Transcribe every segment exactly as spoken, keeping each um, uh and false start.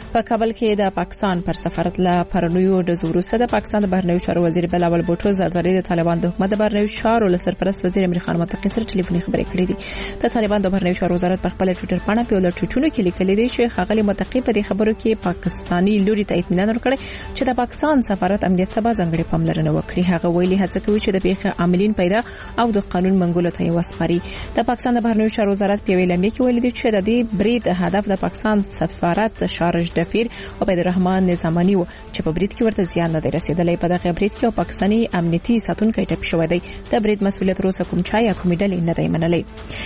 په کابل کې د پاکستان پر سفارت له پرنویو د زوروسه د پاکستان د بهرنیو چارو وزیر بلاول بوټو زرداری د طالبان د حکومت د بهرنیو چارو له سرپرست وزیر امیر خان متقی سره ټلیفوني خبرې کړې دي. د طالبان د بهرنیو چارو وزارت په خپل ټوئیټر باندې په ولر ټویټونو کې لیکلي دي چې خغلی متقی په دې خبرو کې پاکستاني لوري ته اطمینان ورکړي چې د پاکستان سفارت امنیت ته ځانګړي پاملرنه وکړي. هغه ویلي هڅه کوي چې د پیښې عاملین پیدا او د قانون منګولو ته وسپاري. د پاکستان د بهرنیو چارو وزارت په ویلمې کې ویلي دي چې د دې برید هدف د پاکستان سفارت شارج دفیر او عبدالرحمن نظامانی و چې په برید کې ورته زیان نه دی رسیدلی. په دغه برید کې پاکستاني امنیتي ساتونکي ټپ شوی دی. د برید مسؤلیت روسه کوم چا یا کوم ډلې نه دی منلی.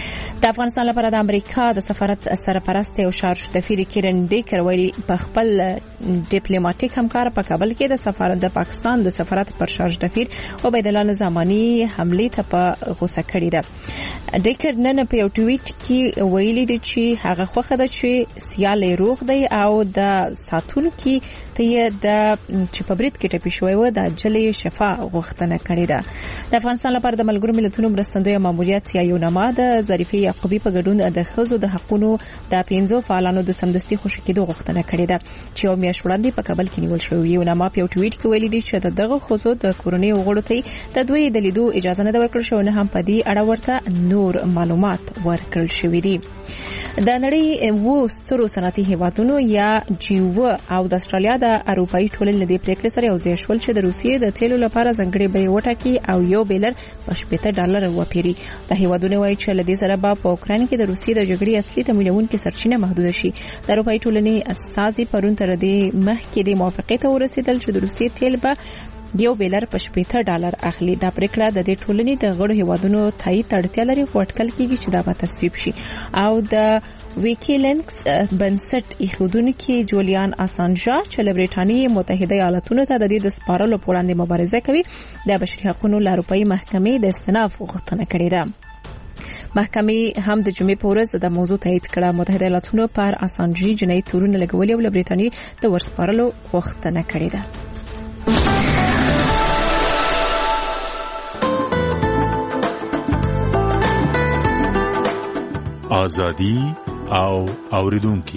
د افغانستان لپاره د امریکا د سفارت سرپرست او شارج دفیر کیرن ډیکر ویلي په خپل ډیپلوماټیک همکار په کابل کې د سفارت د پاکستان د سفارت پر شارج دفیر او عبدالله نظامانی حمله ته په غوسه کړی ده. ډیکر نن په یو ټویټ کې ویلي دی چې هغه خوښه ده چې سیال روغ دی او د ساتونکو ته د چې په برید کې ټپي شوی و د جلې شفا غوښتنه کړې ده. د افغانستان لپاره د ملګرو ملتونو مرستندوی ماموریت یا یونما د ظریفي یعقوبی په ګډون د خزو د حقوقو د پنځو فعالانو د سمدستي خوشی کېدو غوښتنه کړې ده چې یو میاشت وړاندې په کابل کې نیول شوی. یونما په ټویټ کې ویلي دی چې دغه خزو د کورونی وګړو ته د دوی د لیدو اجازه نه ورکړل شو نه هم په دې اړه ورته نور معلومات ورکړل شوی دي. د نړۍ وو سترو صنعتي هیوادونو یا جیو او د استرالیا د اروپאי ټولنې د پریکړې سره یو ځای شول چې د روسیې د تیلو لپاره ځانګړي بیه وټاکي او یو بیلر په شپږ ډالر وپیري. د هیوادونو وایي چې لدې سره په اوکران کې د روسیې د جګړې اصلي تمویلونکو سرچینه محدود شي. د اروپאי ټولنې استازي پرون تر دې مخکې د موافقې ته ورسېدل چې د روسیې تیل به یو بیلر په شپږ ډالر اخلي. دا پریکړه د دې ټولنې د غړو هیوادونو تایید اړتیا لري خو اټکل کیږي چې دا به تصویب شي. او د ویکیلینکس بنسټ ایښودونکو جولیان اسانجا چې له برېټانیا متحده ایالاتونو ته د دې د سپارلو په وړاندې مبارزه کوي د بشري حقوقو له اروپאי محکمې د استئناف غوښتنه کړې ده. محکمې هم د جمعې په ورځ د موضوع تایید کړه. متحده ایالاتونو پر اسانجي جنایي تورونه لګولي او له برېټانیا د ورسپارلو غوښتنه کړې ده. آزادی او اوریدونکي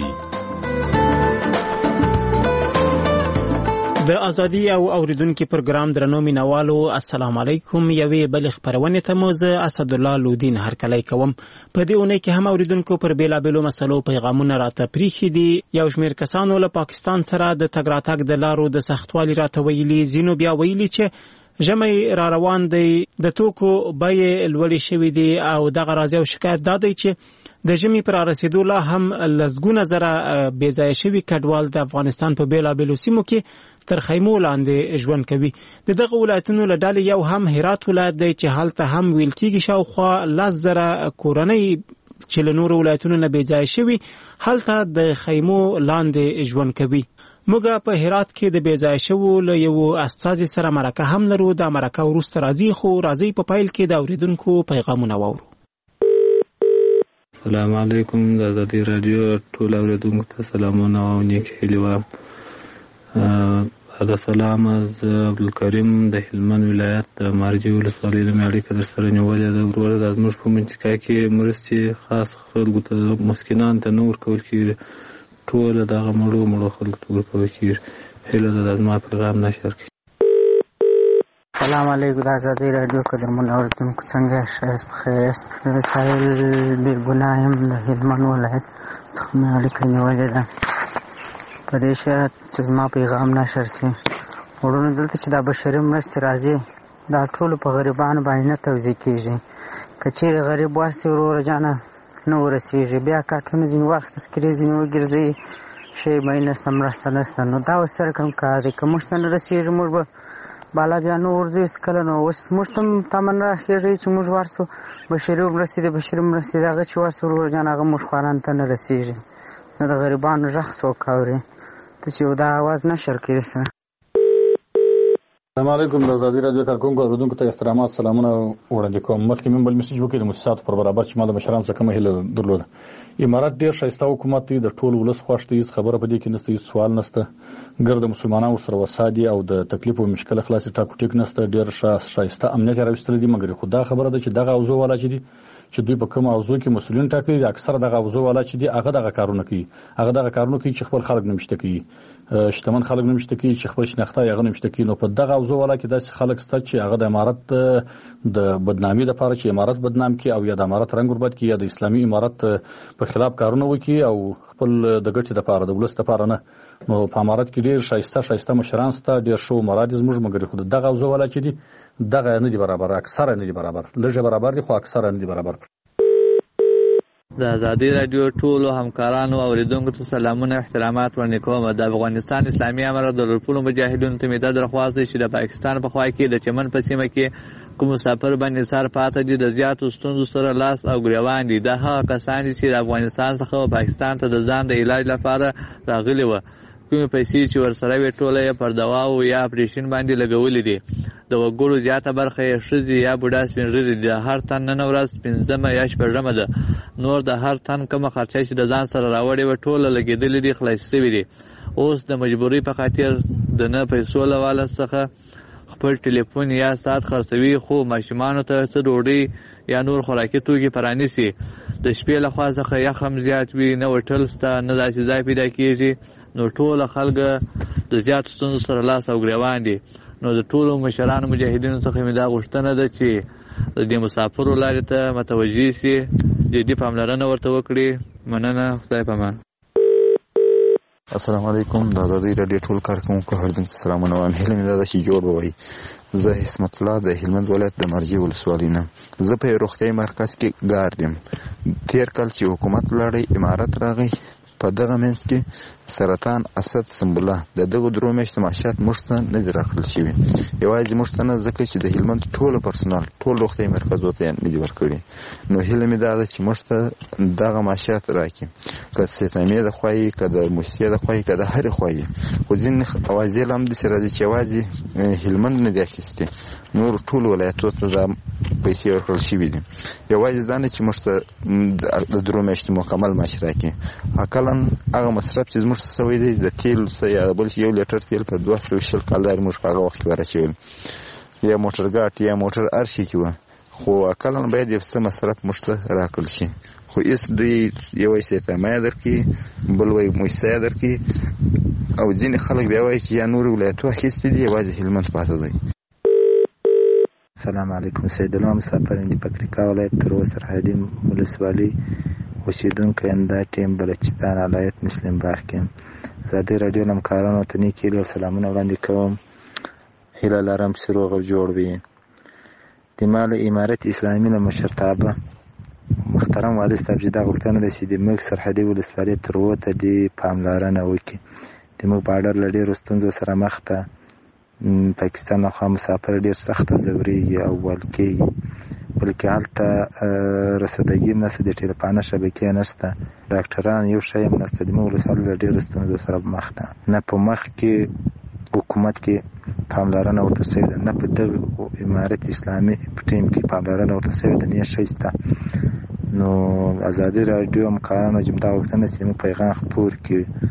د ازادي او اوریدونکو پروګرام درنو مینوالو السلام علیکم. یوې بل خبرونه ته مو زه اسد الله لودین هرکلی کوم. په دې اونۍ کې هم اوریدونکو پر بیلابېلو مسلو پیغامونه راته پریښي دي. یو شمېر کسانو له پاکستان سره د تګ راتګ د لارو د سختوالي راته ویلي. ځینو بیا ویلي چې ژمی را روان دی، د توکو بیې لوړې شوې دي او دغه راځي او شکایت دا دی چې د ژمي پر رسیدو لا هم لسګونه زره بې ځایه شوي کډوال د افغانستان په بیلابېلو سیمو کې تر خیمو لاندې ژوند کوي. د دغه ولایتونو له ډلې یو هم هرات ولایت دی چې هلته هم ویل کېږي شاوخوا لس زره کورنۍ چې له نورو ولایتونو نه بې ځایه شوي هلته د خیمو لاندې ژوند کوي. موږ په هرات کې د بې ځایه شوو له یو استازي سره مرکه هم لرو. د مرکه وروسته راځي خو راځي په پیل کې د اوریدونکو پیغامونه واورو. السلام علیکم. د ازادي رادیو ټول اوریدونکو ته سلامونه او نیک هیلې وایم. دا سلام از عبدالکریم د هلمند ولایت د مارجې ولسوالۍ نه مې اړیکه در سره نیولې ده. وروره دا زموږ په منطقه کې مرستې خاص خلکو ته مسکینانو ته نه ورکول کېږي، ټوله دغه مړو مړو خلکو ته ورکول کېږي. هیله ده دا زما پیغام نشر کړي. سلام علیکم. د ازادي رادیو قدرمن اوریدونکو څنګه ښایست بخیر یاست؟ زه سایل بیرګناه یم د هلمند ولایت څخه مې اړیکه نیولې ده په دې شرط چې زما پیغام نشر شي. وروڼو دلته چې دا بشري مرستې راځي دا ټولو په غریبانو باندې نه توزیع کېږي. که چیرې غریب ورسي وروره جانه نه ورسېږي، بیا کارټونه ځینې وخت تذکرې ځینې وګرځوي شی به یې نشته، مرسته نشته. نو دا اوس سره کوم کار دی؟ که موږ ته نه رسېږي موږ به بالا بیا نه ورځو هېڅکله. نو اوس موږ ته هم تمه نه راخېږي چې موږ ورسو بشري مرستې د بشري مرستې د هغه چې ورسو وروره جان هغه موږ خوارانو ته نه رسېږي. نه د غریبانو غږ څوک اوري. تاسې یو دا اواز نشر کړئ سره. السلام علیکم. د ازادي رادیو کارکونکو اوریدونکو ته احترامات سلامونه وړاندې کوم. مخکې مې بل میسج وکړ د موسساتو پر برابر چې ما د مشرانو څخه کومه هیله درلوده. امارات ډېر ښایسته حکومت دی، د ټول ولس خوښ دی، هېڅ خبره په دې کې نشته، هېڅ سوال نشته. ګرد مسلمانان ورسره وسا دي او د تکلیف او مشکل خلاصې ټاکو ټیک نشته. ډېر ښایسته امنیت یې راوستلی دی. مګر خو دا خبره ده چې دغه اوضاع والا چې دي چې دوی په کوم موضوع کې مسؤلین ټاکي اکثره دغه موضوع والا چې دی هغه دغه کارونه کوي هغه دغه کارونه کوي چې خپل خلک نمشته کوي شتمن خلک نمشته کوي چې خپل شناخته هغه نمشته کوي. نو په دغه موضوع والا کې داسې خلک ست چې هغه د امارت د بدنامي لپاره چې امارت بدنام کی او یا د امارت رنګ وربد کی یا د اسلامي امارت په خلاف کارونه وکي او خپل د ګټې لپاره د ولست لپاره نه. نو په امارت کې ډیر شایسته شایسته مشران ستا ډیر شو مرادز موږ مګر خو دغه موضوع والا چې دی دغه نه دی برابر اکثره نه دی برابر لږه برابر دي خو اکثره نه دی برابر. د ازادي رادیو ټولو همکارانو او اوریدونکو ته سلامونه احترامات ورنه کوم. د افغانستان اسلامي امارت د ټولو مجاهدینو ته مدد درخواست چې د پاکستان په خوا کې د چمن په سیمه کې کوم مسافر باندې سر پاتې دي د زیاتو ستونزو سره لاس او ګریوان دي. د هغه کسان چې د افغانستان څخه پاکستان ته د ځان د علاج لپاره راغلي و کومې پیسې چې ورسره وي ټوله یې پر دوا او یا اپریشن باندې لګولې دي. د وګړو زیاته برخه یې ښځې یا بوډا سپین ږیري دي. د هر تن نن ورځ پنځمه یا شپږمه ده. نور د هر تن کومه خرچه چې د ځان سره راوړې وه ټوله لګېدلې دي خلاص شوي دي. اوس د مجبورۍ په خاطر د نه پیسو له واله څخه خپل ټلیفون یا ساعت خرڅوي خو ماشومانو ته څه ډوډۍ یا نور خوراکي توکي پرانیسي. د شپې له خوا څخه یخ هم زیات وي نه هوټل شته نه داسې ځای پیدا کېږي. نو ټوله خلک د زیاتو ستونزو سره لاس او ګریوان دي. نو د ټولو مشرانو مجاهدینو څخه مې دا غوښتنه ده چې د دې مسافرو لارې ته متوجه سي جدي پاملرنه ورته وکړي. مننه. خدای پامان. السلام علیکم. د ازادي رادیو ټول کارکونکو هردونکو ته سلامونه وایم. هیله مې دا ده چې جوړ به وایي. زه حسمت الله د هلمند ولایت د مرجې ولسوالۍ نه. زه په روغتیايي مرکز کې ګارد یم. تېر کال چې حکومت ولاړی امارت راغی په دغه منځ کې سرطان اسد سنبله د دغه درو میاشتو معاشات موږ ته نه دي راکړل شوي. یوازې موږ ته نه ځکه چې د هلمند ټولو پرسونال ټول روغتیايي مرکزو ته نه دي ورکړي. نو هیله مې دا ده چې موږ ته دغه معاشات راکړي که ستامې د خوا یې که د موسسې د خوا یې که د هرې خوا یې. خو ځینې اوازې لا همداسې راځي چې یوازې هلمند نه دي اخیستې نور ټول ولایتو ته دا پیسې ورکړل شوي دي. یوازې دا نه چې موږ ته د درو میاشتو مکمل معاش راکړي. اقلا هغه مصرف چې زموږ څه سوی دی د تیل څه یا بل یو لیټر تیل په دوه سوه شل کال موږ په هغه وخت کې ورچول یا موټر ګاټ یا موټر هر شي کې وه. خو اقلا باید یو څه مصرف موږ ته راکړل شي. خو هېڅ دوی یو استعمایه درکړي بل وایي موسسه درکړي او ځینې خلک بیا وایي چې یا نور ولایتو اخیستي دي یوازې هلمند پاته دی. السلام علیکم. سید الله مسافر د پکتیکا ولایت ترو سرحدي ولسوالۍ اوسیدونکی یم. دا ټیم بلوچستان ولایت مسلم باغ کې. ازادي راډیو له همکارانو ته نیک هیلې او سلامونه وړاندې کوم. هیله لرم چې روغ او جوړ وي. د ما له امارت اسلامي له مشرتابه محترم والي صاحب چې دا غوښتنه ده چې د موږ سرحدي ولسوالۍ ترو ته د پاملرنه وکړي. د موږ باډر له ډېرو ستونزو سره مخ ده. پاکستان خوا مسافر ډیر سخت ځوريږي او ول کېږي بلکې هلته رسیدګي نشته د ټلیفون شبکې نشته ډاکټران یو شی هم نشته د موږ له ډیرو ستونزو سره مخ ده. نه په مخ کې حکومت کې پاملرنه ورته شوې ده نه په دغه امارت اسلامي په ټیم کې پاملرنه ورته شوې ده نه شی شته. نو ازادي راډیو همکارانو چې دا غوښتنه چې پیغام خپور کړي.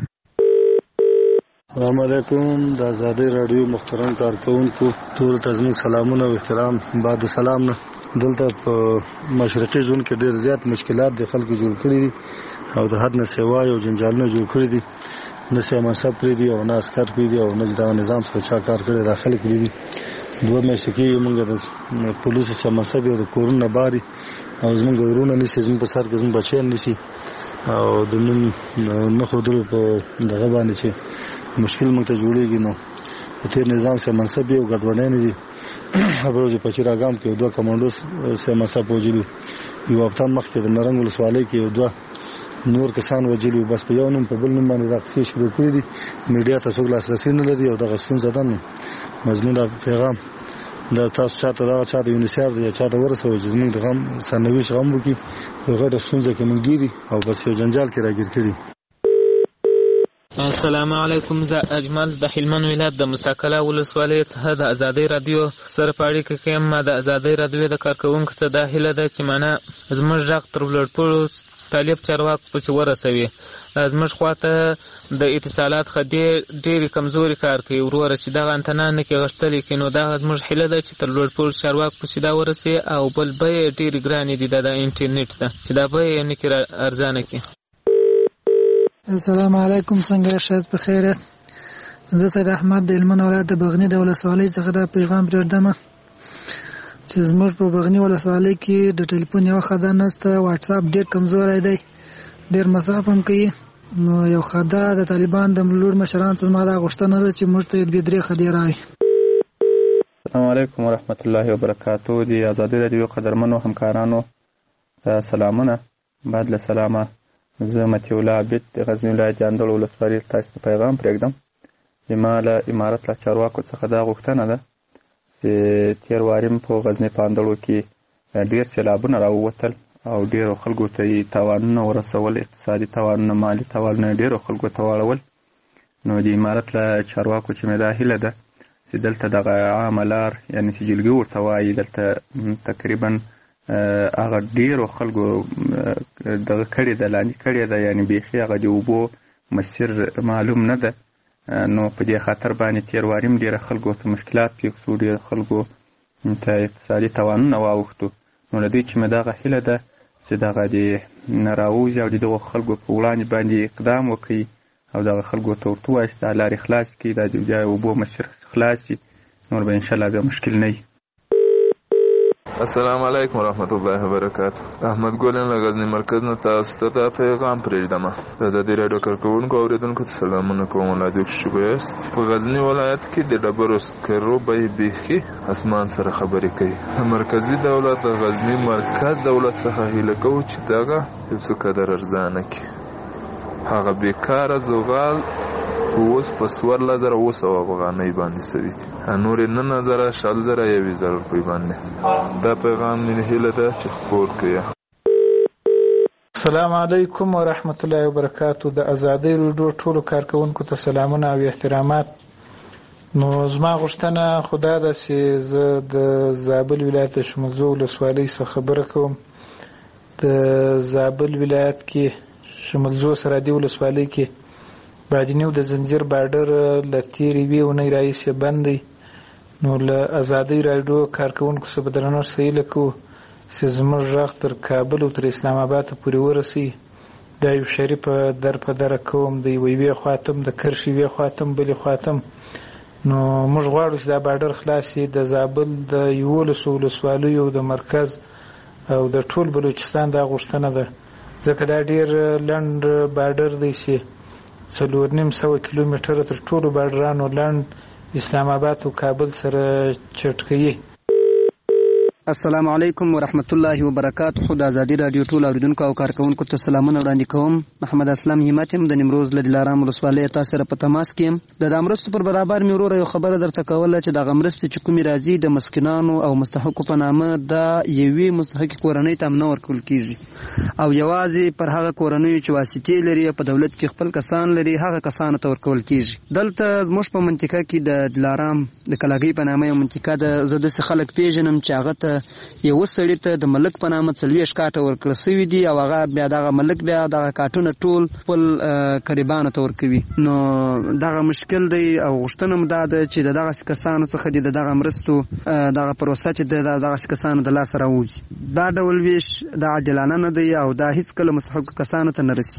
السلام علیکم. د ازادي راډیو محترم کارکونکو ټول ته زموږ سلامونه او احترام. بعد سلام نه دلته په مشرقي زون کې ډېر زیات مشکلات د خلکو جوړ کړي دي او د حد نه سیوا او جنجالونه جوړ کړي دي. نه سیما سب پرې دي او نه عسکر پرې دي او نه دا نظام سره چا کار کړي داخل کړي دي. دوه میاشتې کې موږ د پولیسو سیما سب او د کورونه باري او زموږ ورونه نشي زموږ په سر کې زموږ بچیان نشي او د نن مخ ودرو په دغه باندې چې مشکل موږ ته جوړیږي. نو د تیر نظام سره منصب یو ګډوډۍ نه دي. خبرو چې په چراګام کې دوه کمانډوس سره منصب وجلو یو هفته مخکې د نرنګ ولسوالۍ کې یو دوه نور کسان وجلو بس په یو نوم په بل نوم باندې راخصي شروع کړی دي. میډیا ته څوک لاسرسي نه لري او دغه ستونزه ده. نو مضمون پیغام دا تاسو چاته دا چاته یونیسر یا چاته ورسوي چې موږ د غم سرنويش غم وکړي په غټه ستونزه کې موږ ګیري او بس یو جنجال کې راګیر کړي. السلام علیکم. زه اجمل د هلمند ولایت د مساکله ولسوالۍ څخه د ازادي رادیو سره په اړیکه کې یم. د ازادي رادیو د کارکونکو څخه دا هیله ده چې معنا زموږ غږ تر ولړپوړو طالب چارواکو پسې ورسوي. زموږ خواته د اتصالات خدي ډېرې کمزوري کار کوي وروره چې دغه انتنا نه کې غښتلې کړي، نو دغه زموږ هیله ده چې تر لوړ پوړ چارواکو پسې دا ورسي. او بل بیې ډېرې ګرانې دي دا د انټرنیټ ده چې دا بیې یې نه کړي ارزانه کړي. السلام علیکم، څنګه شاید په خیر یاست؟ زه سید احمد د هلمند ولایت د بغنی د ولسوالۍ څخه دا پیغام پرېږدم چې زموږ په بغنی ولسوالۍ کې د ټلیفون یو خدای نشته، واتس اپ ډېر کمزوری دی، ډېر مصرف هم کوي. نو یو خدای د طالبان د لوړ مشران څخه ما دا غوښتنه ده چې موږ ته دوې درې خدای راوي. السلام علیکم ورحمت الله وبرکاتو. د ازادي راډیو قدرمنو همکارانو سلامونه. بعد له سلامه زه متي الله عبید د غزنی ولایت اندړ ولسوالۍ تاسو ته پیغام پرېږدم. زما له امارت له چارواکو څخه دا غوښتنه ده چې تېر واریم په غزني په اندړو کې ډېر سیلابونه راووتل او ډېرو خلکو ته یې تاوانونه ورسول، اقتصادي تاوانونه، مالي تاوانونه ډېرو خلکو ته واړول. نو د امارت له چارواکو چې مې دا هیله ده چې دلته دغه عامه لار یعنې چې جلګي ورته وایي دلته تقریبا هغه ډېرو خلکو دغه کړې ده، لاندې کړې ده، یعنې بیخي هغه د اوبو مسیر معلوم نه ده. نو په دې خاطر باندې تېر واریم ډېره خلکو ته مشکلات پېښ شو، ډېر خلکو ته اقتصادي تاوانونه واوښتو. نو له دوی چې مې دغه هیله ده چې دغه دې راووځي او د دغو خلکو په وړاندې باندې اقدام وکړي او دغه خلکو ته ورته ووایي چې دا لارې خلاص کړي، دا د بیا اوبو مسیر خلاص شي، نور به انشاءالله بیا مشکل نه وي. السلام علیکم ورحمت الله وبرکاتو. احمد ګولن له غزنی مرکز نه تاسو ته دا پیغام پرېږدم. د ازادي راډیو کارکوونکو اوریدونکو ته سلامونه کوم. ولادي خوشبو یاست. په غزنی ولایت کې د ډبرو سکرو بیې بیخي اسمان سره خبرې کوي. مرکزی دولت د غزنی مرکز دولت څخه هیله کوو چې دغه یو څه قدر ارزانه کړي. هغه بیکاره زغال اوس په څوارلس زره اوه سوه افغانۍ باندې سوي دي، نورې نهه زره شل زره یوې زره روپۍ باندې. دا پیغام مې هیله ده چې خپور کړي. السلام علیکم ورحمت الله وبرکاتو. د ازادۍ راډیو ټولو کارکوونکو ته سلامونه او احترامات. نو زما غوښتنه خدا ده چې زه د زابل ولایت د شمولزو ولسوالۍ څخه خبره کوم. د زابل ولایت کې شمولزو سرحدي ولسوالۍ کې بادینیو د زنجیر بارډر له تېرې یوې اونۍ راهیسې بند دی. نو له ازادۍ راډیو کارکوونکو څخه په درنښت څه هیله کوو چې زموږ غږ تر کابل او تر اسلام آباد پورې ورسوي. دا یو شریفه در په دره کوم، د یوې یوې خواته د کرښې یوې خواته بلې خواته. نو موږ غواړو چې دا بارډر خلاص شي. د زابل د یولسو ولسوالیو د مرکز او د ټول بلوچستان دا غوښتنه ده، ځکه دا ډېر لنډ بارډر دی چې څلور نیم سوه کیلومتره تر ټولو بارډرانو لنډ اسلام آباد او کابل سره چټ کوي. السلام علیکم ورحمت الله وبرکاتو. د ازادي راډیو ټول اوریدونکو او کارکوونکو ته سلامونه وړاندې کوم. محمد اسلام همت یم د نیمروز له دلارام ولسوالۍ تاسو سره په تماس کې یم. د امرستو پر برابر مې وروره یو خبره درته کوله چې دغه مرستې چې کومې راځي د مسکینانو او مستحقو په نامه د یوې مستحقې کورنۍ ته هم نه ورکول کېږي او یوازې پر هغه کورنیو چې واسطې لري په دولت کې خپل کسان لري هغه کسانو ته ورکول کېږي. دلته زموږ په منطقه کې د دلارام د کلاګۍ په نامه یو منطقه ده. زه داسې خلک پیژنم چې هغه ته یو سړي ته د ملک په نامه څلوېښت کاټه ورکړل سوي دي او هغه بیا دغه ملک بیا دغه کاټونه ټول خپل قریبانو ته ورکوي. نو دغه مشکل دی او غوښتنه م دا ده چې د دغسې کسانو څخه دې د دغه مرستو دغه پروسه چې د دغسې کسانو د لاسه راووځي. دا ډول ویش دا عادلانه نه دی او دا هیڅکله مستحقو کسانو ته نه رسي.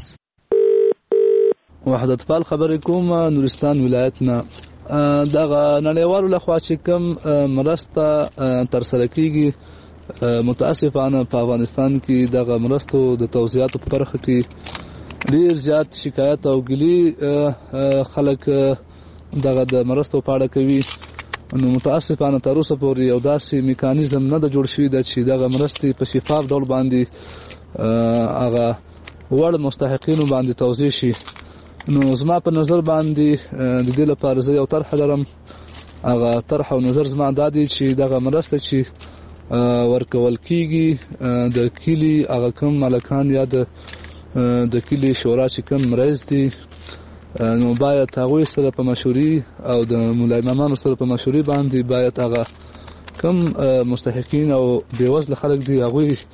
وحدت پال خبرې کوم نورستان ولایت نه. دغه نړیوالو لخوا چې کوم مرسته ترسره کیږي متاسفانه په افغانستان کې دغه مرستو د توزیعاتو په برخه کې ډیر زیات شکایت او ګیلي خلک دغه د مرستو په اړه کوي. نو متاسفانه تر اوسه پورې یو داسې میکانیزم نه ده جوړ شوی ده چې دغه مرستې په شفاف ډول باندې هغه وړ مستحقینو باندې توزیع شي. نو زما په نظر باندې د دې لپاره زه یو طرح لرم. هغه طرح او نظر زما دا دی چې دغه مرسته چې ورکول کیږي د کلی هغه کوم ملکان یا د د کلی شورا چې کوم رئیس دی نو باید هغوی سره په مشوري او د مولای امامانو سره په مشوري باندې باید هغه کوم مستحقین او بېوزله خلک دي هغوی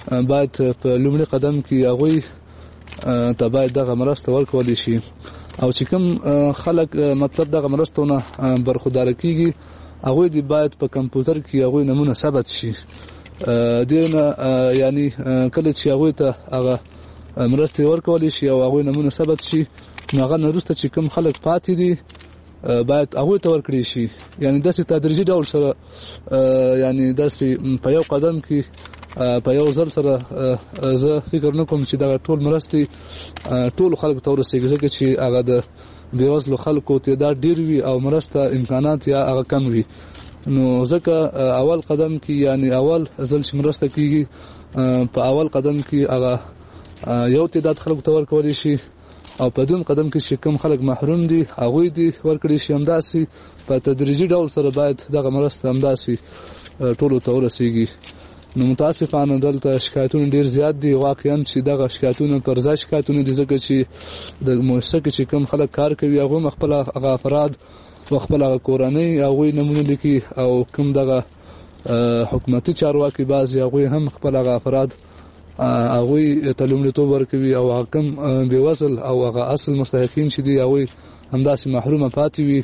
باید په لومړي قدم کې هغوی ته باید دغه مرسته ورکولی شي او چې کوم خلک مطلب دغه مرستونه برخورداره کیږي هغوی دی باید په کمپیوټر کې هغوی نمونه ثبت شي دینه یعنی کله چې هغوی ته هغه مرسته ورکولی شي او هغوی نمونه ثبت شي نو هغه وروسته چې کوم خلک پاتې دي باید هغوی ته ورکړي شي یعنی داسې تدریجي ډول سره یعنی داسې په یو قدم کې په یو ځل سره زه فکر نه کوم چې دغه ټول مرستې ټول خلکو ته ورسېږي ځکه چې هغه د بېوزلو خلکو تعداد ډېر وي او مرسته امکانات یا هغه کم وي نو ځکه اول قدم کې یعنی اول ځل چې مرسته کېږي په اول قدم کې هغه یو تعداد خلکو ته ورکولی شي او په دویم قدم کې چې کوم خلک محروم دي هغوی دي ورکړي شي همداسې په تدریجي ډول سره باید دغه مرسته همداسې ټولو ته ورسېږي نو متاسفانه دلته شکایتونه ډیر زیات دي واقعا چې دغه شکایتونه پر ځای شکایتونه دي ځکه چې د مؤسسه کې چې کوم خلک کار کوي هغه خپل هغه افراد او خپل هغه کورنۍ هغه نمونه لیکي او کوم دغه حکومتي چارواکي بعضي هغه هم خپل هغه افراد هغه ته لومړیتوب ورکوي او هغه کوم بېوزل او هغه اصل مستحقین چې دي هغه همداسې محرومه پاتې وي.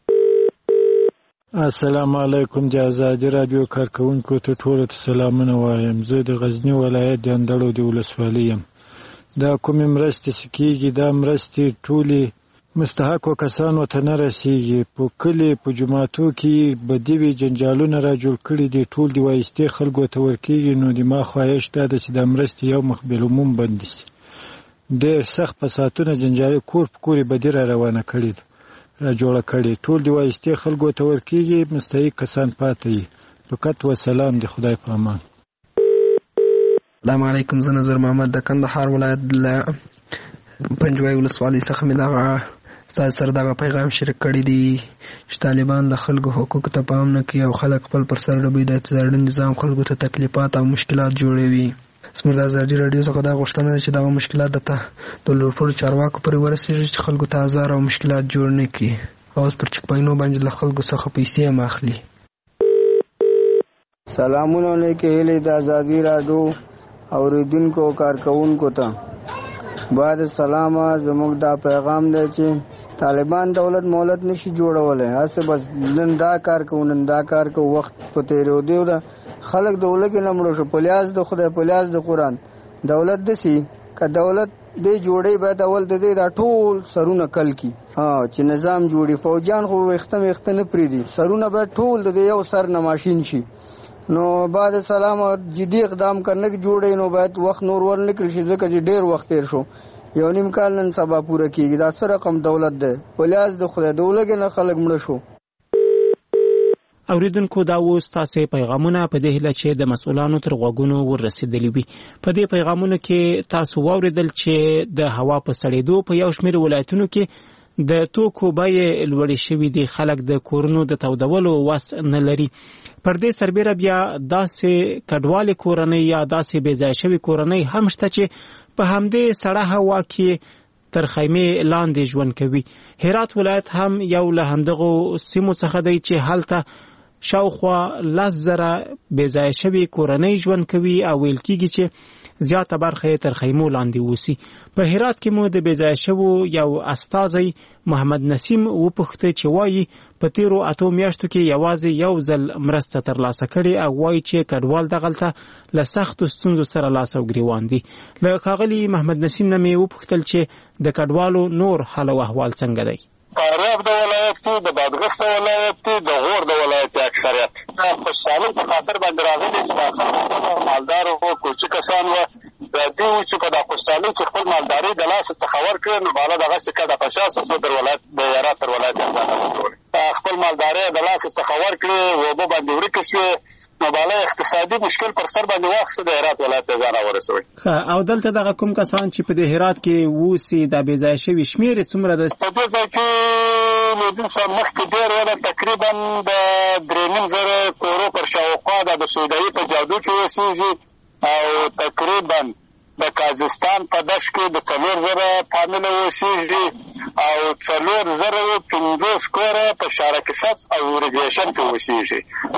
السلام علیکم د آزادي رادیو کارکونکو ته ټولو ته سلامونه وایم. زه د غزنی ولایت د اندړو د ولسوالۍ یم. دا کومې مرستې چې کېږي دا مرستې ټولې مستحقو کسانو ته نه رسېږي. په کلي په جوماتو کې بدي وي جنجالونه را جوړ کړي دي ټول د وایستې خلکو ته ورکېږي. نو د ما خواهش دا ده چې دا مرستې یو مخ بالعموم بندې شي. ډېر سخت فسادونه جنجالي کور په کور بدي را روانه کړې ده را جوړه کړي ټول د وایستې خلکو ته ورکېږي مستحق کسان پاتې وي. فقط وسلام د خدای په امان. السلام علیکم. زه نظر محمد د کندهار ولایت له پنجوای ولسوالۍ څخه مې دغه ستاسو سره دغه پیغام شریک کړی دی چې طالبان د خلکو حقوقو ته پام نه کوي او خلک خپل پر سر ډبوي د اقتداري نظام خلکو ته تکلیفات او مشکلات جوړوي. زموږ د ازادي راډیو څخه دا غوښتنه ده چې دغه مشکلات د لوړپوړو چارواکو پورې ورسېږي چې خلکو ته ازار او مشکلات جوړ نه کړي او اوس پر چکپاینو باندې له خلکو څخه پیسې هم اخلي. سلامونه علیکم هیلې د ازادي راډیو اوریدونکو او کارکونکو ته بعد سلامه. زموږ دا پیغام دی چې طالبان دولت مولت نشي جوړولی. هسه بس نن دا کار کوو نن دا کار کوو وخت په تېرېدو ده خلک د ولږې نه مړه شو. په لیاز د خدای په لیاز د قرآن دولت داسې که دولت دی جوړی باید اول د دې دا ټول سرونه کل کي چې نظام جوړي. فوجیان خو ویښته ویښته نه پرېږدي سرونه باید ټول د دې یو سر نه ماشین شي. نو بعد سلام جدي اقدام کرنے کی جوړې نو باید وخت نور ور نه کړی شي ځکه چې ډېر وخت تیر شو. یو نیم کال نن سبا پوره کیږي. دا سره رقم دولت ده په لیاز د خدای د ولږې نه خلک مړه شو. اوریدونکو دا اوس تاسو پیغامونه په دې هیله چې د مسؤلانو تر غوږونو ورسېدلی وي. په دې پیغامونو کې تاسو واوریدل چې د هوا په سړېدو په یو شمېر ولایتونو کې د توکو بیې لوړې شوې دي. خلک د کورونو د تودولو وس نه لري. پر دې سربېره بیا داسې کډوالې کورنۍ یا داسې بې ځایه شوې کورنۍ هم شته چې په همدې سړه هوا کې تر خیمې لاندې ژوند کوي. هرات ولایت هم یو له همدغو سیمو څخه دی چې هلته شاوخوا لس زره بې ځایه شوې کورنۍ ژوند کوي او ویل کېږي چې زیاته برخه یې تر خیمو لاندې اوسي. په هرات کې مو د بې ځایه شوو یو استازی محمد نسیم وپوښته چې وایي په تیرو اتو میاشتو کې یوازې یو ځل مرسته ترلاسه کړې او وایي چې کډوال دغلته له سختو ستونزو سره لاس او ګریوان دي. له ښاغلي محمد نسیم نه مې وپوښتل چې د کډوالو نور حال او احوال څنګه دی. فاریاب د ولایت کې د بادغیس د ولایت کې د غور د ولایت اکثریت خوشحالي په خاطر باندې راغلي چې خلک مالدار او کوچي کسان و د دې چې په د خوشحالي کې خپل مالداري د لاس څخه ورکړي نو بالا دغه څخه د پشاس او د ولایت د هرات تر ولایت خپل مالداري د لاس څخه ورکړي و به باندې ورکه شو نو بالا اقتصادي مشکل پر سر باندې واخصه د هرات ولایت ته ځان ورسوي. او دلته دغه کوم کسان چې په د هرات کې ووسي د بې ځایه شوي شمېر څومره ده؟ په دې ځای کې له دې څخه مخکې ډېر وله تقریبا د درې نیم زره کورو پر شاوخوا د سودایي په جادو کې اوسېږي او تقریبا د کازستان په دشت کې د څلور زره فامیله اوسېږي او څلور زره پنځوس کوره په شارکسات او ریګریشن کې اوسېږي.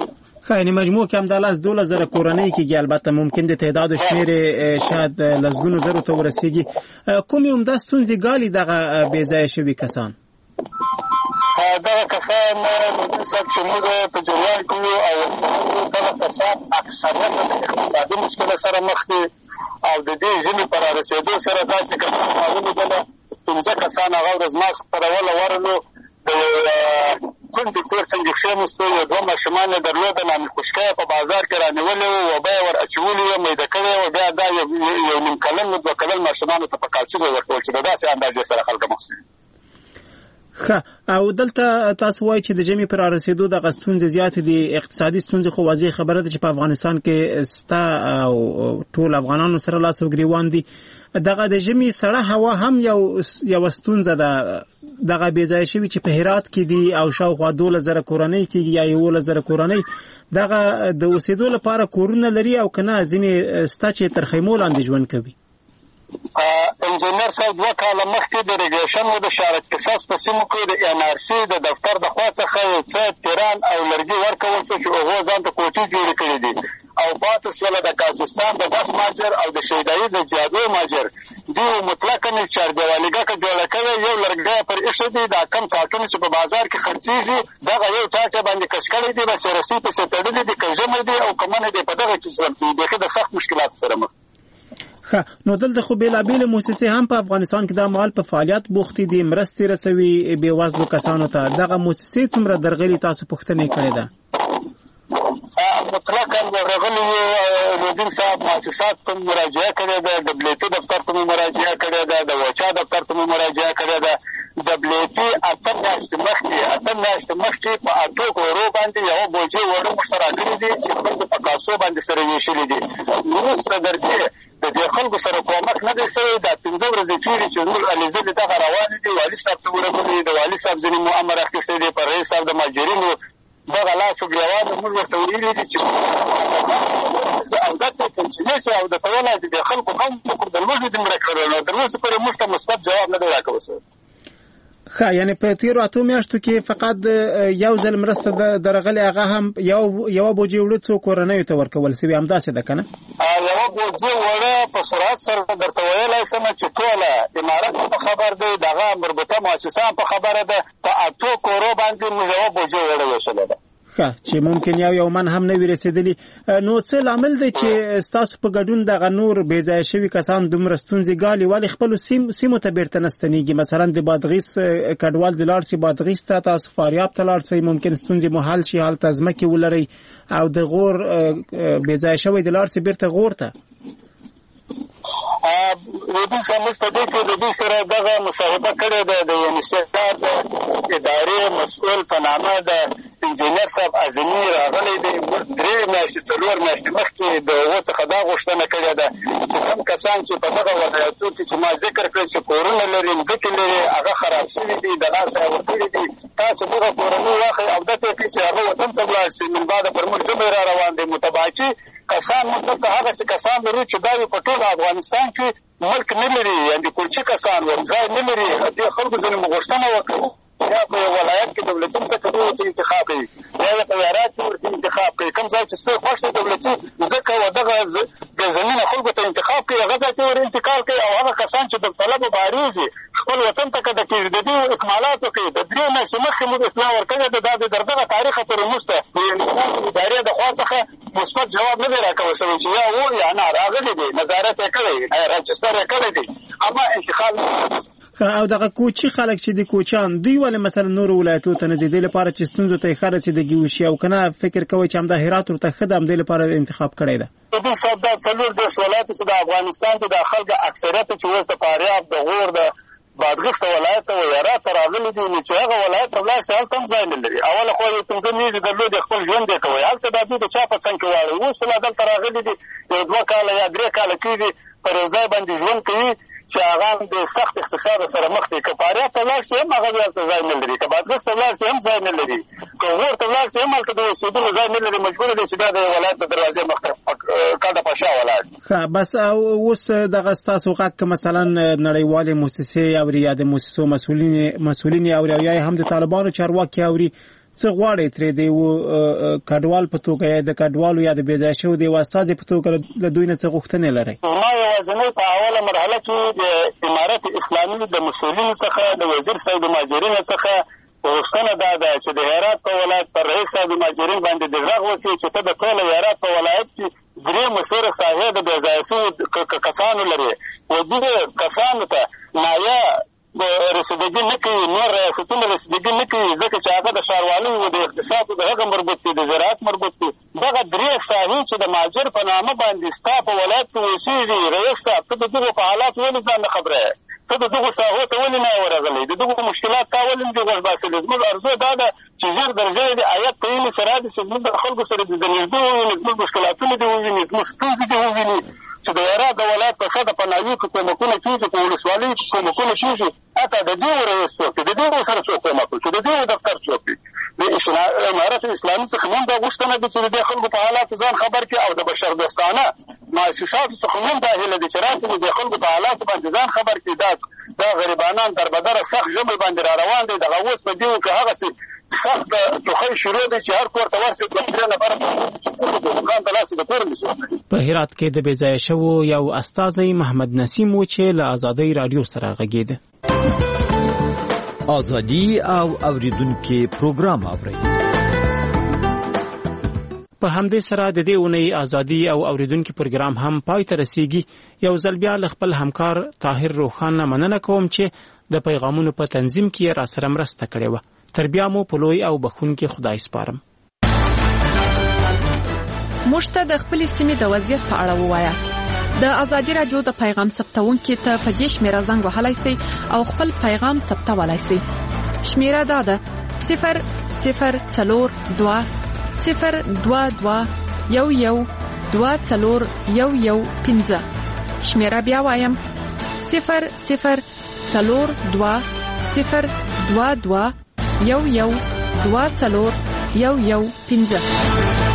خاینه مجموع کې هم د لاس دوله زره کورنۍ کېږي، البته ممکن د تعداد شمیر شاید لسګونو زرو ته ورسیږي. کومې عمده ستونزې ګالي دغه بې ځایه شوي کسان؟ دغه کسان صاحب چې موږ په جریان کې وو او دغه کسان اکثریت د اقتصادي مشکل سره مخ دي او د دې ژمي پر رسېدو سره داسې کسان راولیدله پنځه کسان هغه ورځ ما سره وله ورلو د کوندې کور څنګه کښېناستو، یو دوه ماشومان یې درلودل، امیر خوشکیه په بازار کې رانیولې وه، وبه یې ور اچولې وه، میده کړې وه، بیا دا یو نیم کلن دوه کلن ماشومانو ته په کالچوزه ورکول چې د داسې اندازې سره خلک مخ شوي. ښه، او دلته تاسو وایي چې د ژمي پر رسېدو دغه ستونزې زیاتې دي، اقتصادي ستونزې خو واضح خبره ده چې په افغانستان کې سته او ټول افغانانو سره لاس او ګریوان دي. دغه د ژمي سړه هوا هم یو یو ستونزه ده، دغه بې ځایه شوي چې په هرات کې دي او شاوخوا دولس زره کورنۍ کېږي یا یولس زره کورنۍ، دغه د اوسېدو لپاره کورونه لري او که نه ځینې سته چې تر خیمو لاندې ژوند کوي. انجینر صاحب دوه کاله مخکې د ریګریشن و د شارک قصاص په سیمو کې د ان آر سي د دفتر د خوا څخه یو څه تیران او لرګي ورکول شو چې هغو ځان ته کوټې جوړې کړي دي او پاتې شوله د کازستان د بس ماجر او د شیدایي د جادو ماجر دوی مطلقاً چاردیوالیګه جوړه کړې، یو لرګی پر ایښی دی، دا کم کارټونه چې په بازار کې خرڅېږي دغه یو ټاټه باندې کش کړی دی، بس رسۍ پسې تړلي دي، که ژمی دی او که منی دی، په دغه کې ژوند کوي، بیخي د سخت مشکلاتو سره مخ. ښه، نو دلته خو بېلابېلې مؤسسې هم په افغانستان کې دا مهال په فعالیت بوختې دي، مرستې رسوي بېوزلو کسانو ته. دغه مؤسسې څومره درغلي تاسو پوښتنه کړې ده؟ مطلقاً ورغلي یو نورالدین صاحب مؤسسات ته مراجعه کړې ده، دبلیتي دفتر ته مو مراجعه کړې ده، د وچا دفتر ته مو مراجعه کړې ده. دبلیتي اته میاشتې مخکې اته میاشتې مخکې په اتو کورو باندې یوه بوجۍ وړه موږ ته راکړي دي چې خلکو په کاسو باندې سره ویشلي دي. وروسته در دې د دې خلکو سره کومک نه دی شوی، دا پنځه ورځې کېږي چې نور علیزه د دغه روانې دي، والي صاحب ته ورغلي، د والي صاحب ځینې مو امر اخیستی دی، پر رئیس صاحب د ماجرینو دغه لاسو ګریوانو موږ ورته ویلي دي چې او دا ته کنچینې سي او د توله د خلکو هم په د لوږې د مړه کړل نو تر اوسه پورې موږ ته مثبت جواب نه دی راکوي. ښه، یعنې په تېرو اتو میاشتو کې فقط یو ځل مرسته درغلې، هغه هم یوه بوجۍ وړه څو کورنیو ته ورکول سوي، همداسې ده که نه؟ یوه بوجۍ وړه په سرعت سره درته ویلی شم چې ټوله امارت په خبر دی، دغه مربوطه مؤسسه هم په خبره ده، په اتو کورو باندې موږ یوه بوجۍ وړه ویشلې ده. ښه، چې ممکن یو یو من هم نه وي رسېدلي. نو څه لامل دی چې ستاسو په ګډون دغه نور بې ځایه شوي کسان دومره ستونزې ګالي؟ ولې خپلو سیمو ته بیرته نه ستنېږي؟ مثلا د بادغیس کډوال د لاړ شي بادغیس ته، تاسو فاریاب ته لاړ شئ، ممکن ستونزې مو حل شي، هلته ځمکې ولرئ، او د غور بې ځایه شوی د لاړ شي بیرته غور ته. ودې موږ په دې کې د دوی سره دغه مصاحبه کړې ده، د یونیسف د ادارې مسؤل په نامه د انجینر صاحب اعظمي راغلی دی. درې میاشتې څلور میاشتې مخکې د هغو څخه دا غوښتنه کړې ده چې کوم کسان چې په دغه ولایتو کې چې ما ذکر کړی چې کورونه لري، مځکې لري، هغه خراب شوي دي، د لاسه یې ورکړي دي، تاسو دغه کورنۍ واخلئ او دته یې کړئ چې هغه وطن ته ولاړ شي. من بعده پر موږ ژمی را روان دی. متباکي کسان موږ دلته هغسې کسان لرو چې دا په ټول افغانستان کې ملک نه لري، یعنې کورچي کسان وم ځای نه لري. دې خلکو ځینې مو غوښتنه وکړه یا په یو ولایت کې دولتي ځمکه دوی ورته انتخاب کوي یا یې په هرات کې ورته انتخاب کوي، کوم ځای چې ستاسو خوښ دی دولتي ځمکه و دغه د زمینه خلکو ته انتخاب کوي، هغه ځای ته ور انتقال کوي. او هغه کسان چې د طلبه بارېږي خپل وطن ته که د کېږددي اکمالات وکړي، د درې میاشتې مخکې موږ اطلاع ورکړې ده، دا د در دغه تاریخه پورې موږ ته د انسان ادارې د خوا څخه مثبت جواب نه دی راکوی شوی چې یا و یا نه راغلی دی، نظارت یې کړی، راجستر یې کړی دی، اما انتقال نه. او دغه کوچي خلک چې د کوچیان دوی ولې مثلا نورو ولایتو ته نه ځي؟ دې لپاره چې ستونزو ته یې ښه رسېدګي وشي، او که نه فکر کوئ چې همدا هرات ورته ښه ده، همدې لپاره انتخاب کړی ده؟ دوی صاحب دا څلور دېرش ولایته چې د افغانستان کې د خلکو اکثریت چې اوس د فاریاب، د غور، د بادغیس ولایت او هرات ته راغلي دي، نو چې هغه ولایت ته ولاړ شي هلته هم ځای نه لري. اوله خو یې پنځه میاشتې درلودې خپل ژوند یې کوی، هلته دا دوی د چا په څنګ کې واړوي. اوس لا دلته راغلي دي، یو دوه کاله یا درې کاله کېږي پر یو ځای باندې ژوند کوي چې هغه د سخت اقتصاد سره مخ دي. که فاریاب ته ولاړ شي هم هغه هلته ځای نه لري، که بادغیس ته ولاړ شي هم ځای نه لري، که غور ته ولاړ شي هم هلته د اوسېدلو ځای نه لري. مجبور دی چې دا د ولایت د دروازې مخ ته کډه په شا ولاړ. ښه، بس اوس دغه ستاسو غږ که مثلا نړیوالې مؤسسې اوري یا د مؤسسو مسؤلین مسؤلین اوري او یا هم د طالبانو چارواکي اوري، څه غواړي ترې دی و کډوال په توګه یا د کډوالو یا د بېځایه شوو د استاد په توګه له دوی نه څه غوښتنې لري؟ ما یوازینی په اوله مرحله کې د امارت اسلامي د مسؤلینو څخه د وزیر صاحب د مهاجرینو څخه غوښتنه دا ده چې د هرات په ولایت پر رئیس صاحب د مهاجرین باندې د غږ وکړي چې ته د ټول هرات په ولایت کې درې مسیره ساحې د بېځایه شوو کسانو لري و دې کسانو ته مایا رسیدګي نه کوي، نور ریاستونه رسیدګي نه کوي، ځکه چې هغه د ښاروالۍ و د اقتصاد د هغه مربوط دي، د زراعت مربوط دي. دغه درې ساحې چې د مهاجر په نامه باندې ستا په ولایت کې اوسېږي، رئیس صاحب ته د دغو په حالات ولې ځان نه خبره یې؟ ته د دغو ساحو ته ولې نه ورغلی؟ د دغو مشکلات تا ولې نه دي غوږ باسلي؟ زموږ ارزو دا ده چې ژر درژر د عایت تعین سره دي چې زموږ د خلکو سره د نږدې وویني، زموږ مشکلاتونه دې وویني، زموږ ستونزې دې وویني، چې د هرات د ولایت په سطحه پناهي کې کومکونه کېږي، په ولسوالیو کې کومکونه کېږي. حتی د دې رئیس څوک دی، د دې سره څوک کومک کوي، د دې دفتر څوک دی. د امارت اسلامي څخه هم دا غوښتنه ده چې د دې خلکو په حالاتو ځان خبر کړي، او د بشردوستانه مؤسساتو څخه هم دا هیله ده چې راسي د خلکو په حالاتو باندې ځان خبر کړي. دا دا غریبانان دربدره سخت ژمی باندې را روان دي. دغه اوس په دې کې هغسې سخت ټوخی شروع دی چې هر کور ته ورسېد دوه درې نفره چې څه د دوکان د لاسې د کور نشي. په هرات کې د بېځایه شوو یو استازی محمد نسیم و چې له ازادۍ راډیو سره غږېده. ازادي او اوریدونکو پروګرام اوري. په همدې سره د دې اونۍ ازادي او اوریدونکو پروګرام هم پای ته رسیږي. یو ځل بیا له خپل همکار طاهر روخان نه مننه کوم چې د پیغامونو په تنظیم کې را سره مرسته کړې وه. تر بیا مو په لوی او بخښونکي خدای سپارم. موږ ته د خپلې سیمې د وضعیت په اړه ووایاست. د ازادي راډیو د پیغام ثبتونکي ته په دې شمیره زنګ وهلی سئ او خپل پیغام ثبتولی سئ. شمیره دا ده صفر صفر څلور دوه صفر دوه دوه یو یو دوه څلور یو یو پنځه. شمیره بیا وایم صفر صفر څلور دوه صفر دوه دوه یو یو دوه څلور یو یو پنځه.